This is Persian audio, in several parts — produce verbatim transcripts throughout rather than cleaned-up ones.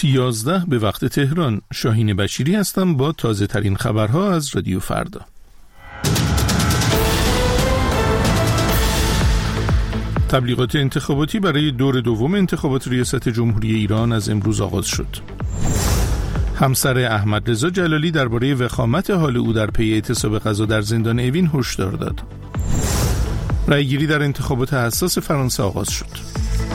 یازده به وقت تهران. شاهین بشیری هستم با تازه ترین خبرها از رادیو فردا. تبلیغات انتخاباتی برای دور دوم انتخابات ریاست جمهوری ایران از امروز آغاز شد. همسر احمد رضا جلالی درباره وخامت حال او در پی اعتصاب غذا در زندان اوین هشدار داد. رأیگیری در انتخابات حساس فرانسه آغاز شد.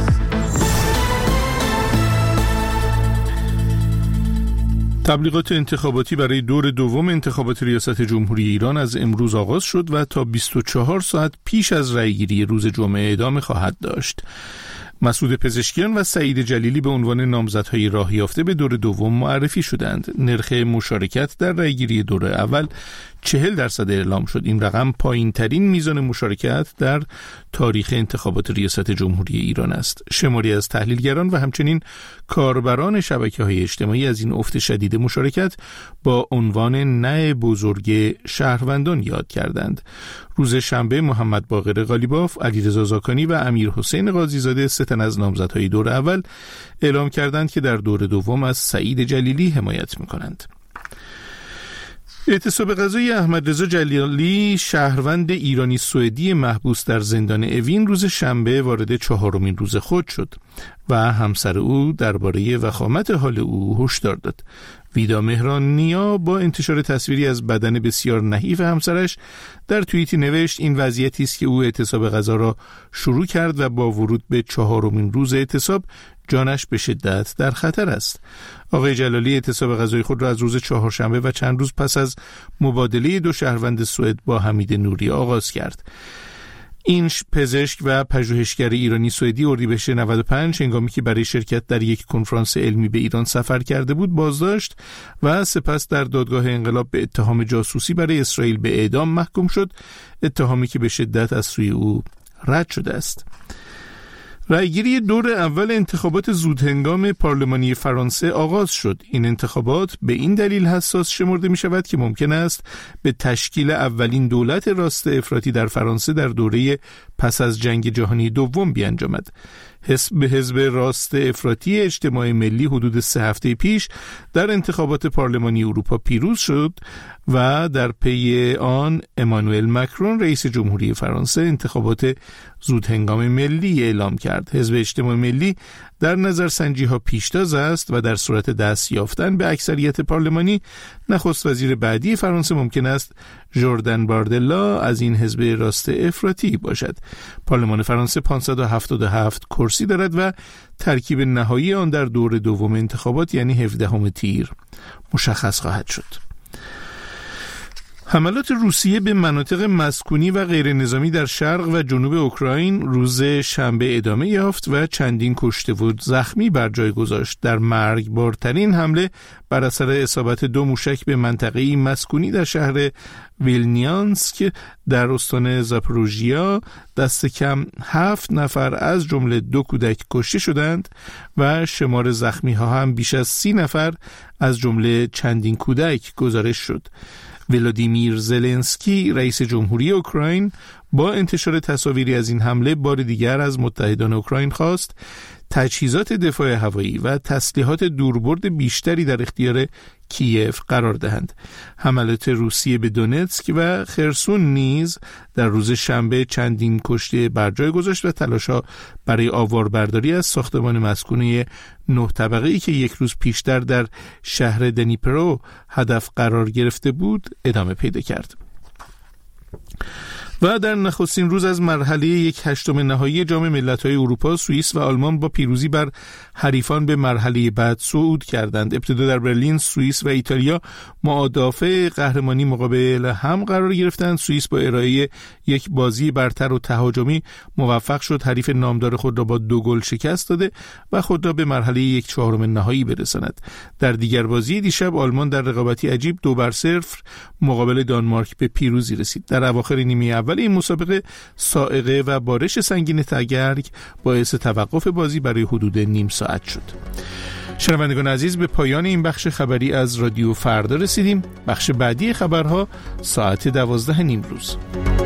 تبلیغات انتخاباتی برای دور دوم انتخابات ریاست جمهوری ایران از امروز آغاز شد و تا بیست و چهار ساعت پیش از رأیگیری روز جمعه ادامه خواهد داشت. مسعود پزشکیان و سعید جلیلی به عنوان نامزدهای راه یافته به دور دوم معرفی شدند. نرخ مشارکت در رأیگیری دور اول چهل درصد اعلام شد. این رقم پایین ترین میزان مشارکت در تاریخ انتخابات ریاست جمهوری ایران است. شماری از تحلیلگران و همچنین کاربران شبکه‌های اجتماعی از این افت شدید مشارکت با عنوان نه بزرگ شهروندان یاد کردند. روز شنبه محمد باقر قالیباف، علیرضا زاکانی و امیر حسین قاضیزاده سه تن از نامزدهای دور اول اعلام کردند که در دور دوم از سعید جلیلی حمایت می‌کنند. اعتصاب غذایی احمد رضا جلالی، شهروند ایرانی سوئدی محبوس در زندان اوین، روز شنبه وارد چهارمین روز خود شد و همسر او درباره وخامت حال او هشدار داد. ویدا مهرانیا با انتشار تصویری از بدن بسیار نحیف همسرش در توییتی نوشت: این وضعیتی است که او اعتصاب غذا را شروع کرد و با ورود به چهارمین روز اعتصاب جانش به شدت در خطر است. آقای جلالی اعتصاب غذای خود را از روز چهارشنبه و چند روز پس از مبادله دو شهروند سوئد با حمید نوری آغاز کرد. این پزشک و پژوهشگر ایرانی سوئدی اردیبهشت نود و پنج هنگامی که برای شرکت در یک کنفرانس علمی به ایران سفر کرده بود بازداشت و سپس در دادگاه انقلاب به اتهام جاسوسی برای اسرائیل به اعدام محکوم شد، اتهامی که به شدت از سوی او رد شده است. رأیگیری دور اول انتخابات زودهنگام پارلمانی فرانسه آغاز شد. این انتخابات به این دلیل حساس شمرده می شود که ممکن است به تشکیل اولین دولت راست افراطی در فرانسه در دوره پس از جنگ جهانی دوم بیانجامد. حزب حزب راست افراطی اجتماع ملی حدود سه هفته پیش در انتخابات پارلمانی اروپا پیروز شد و در پی آن امانوئل مکرون رئیس جمهوری فرانسه انتخابات زودهنگام ملی اعلام کرد. حزب اجتماع ملی در نظرسنجی ها پیشتاز است و در صورت دست یافتن به اکثریت پارلمانی نخست وزیر بعدی فرانسه ممکن است ژوردن باردلا از این حزب راست افراطی باشد. پارلمان فرانسه پانصد و هفتاد و هفت کرسی دارد و ترکیب نهایی آن در دور دوم انتخابات یعنی هفدهم تیر مشخص خواهد شد. حملات روسیه به مناطق مسکونی و غیر نظامی در شرق و جنوب اوکراین روز شنبه ادامه یافت و چندین کشته و زخمی بر جای گذاشت. در مرگبارترین حمله بر اثر اصابت دو موشک به منطقه‌ای مسکونی در شهر ویلنیانسک در استان زاپوروژیا دست کم هفت نفر از جمله دو کودک کشته شدند و شمار زخمی ها هم بیش از سی نفر از جمله چندین کودک گزارش شد. ولادیمیر زلنسکی رئیس جمهوری اوکراین با انتشار تصاویری از این حمله بار دیگر از متحدان اوکراین خواست تجهیزات دفاع هوایی و تسلیحات دوربرد بیشتری در اختیار کیف قرار دهند. حملات روسیه به دونتسک و خرسون نیز در روز شنبه چندین کشته بر جای گذاشت و تلاش‌ها برای آواربرداری از ساختمان مسکونی نه طبقه‌ای که یک روز پیشتر در شهر دنیپرو هدف قرار گرفته بود ادامه پیدا کرد. و در نخستین روز از مرحله یک هشتم نهایی جام ملت‌های اروپا، سوئیس و آلمان با پیروزی بر حریفان به مرحله بعد صعود کردند. ابتدا در برلین سوئیس و ایتالیا معادافع قهرمانی مقابل هم قرار گرفتند. سوئیس با ارائه یک بازی برتر و تهاجمی موفق شد حریف نامدار خود را با دو گل شکست داده و خود را به مرحله یک چهارم نهایی برساند. در دیگر بازی دیشب آلمان در رقابتی عجیب دو بر صفر مقابل دانمارک به پیروزی رسید. در اواخر نیمه اول این مسابقه سائقه و بارش سنگین تگرگ باعث توقف بازی برای حدود نیم ساعت شد. شنوندگان عزیز، به پایان این بخش خبری از رادیو فردا رسیدیم. بخش بعدی خبرها ساعت دوازده نیم روز.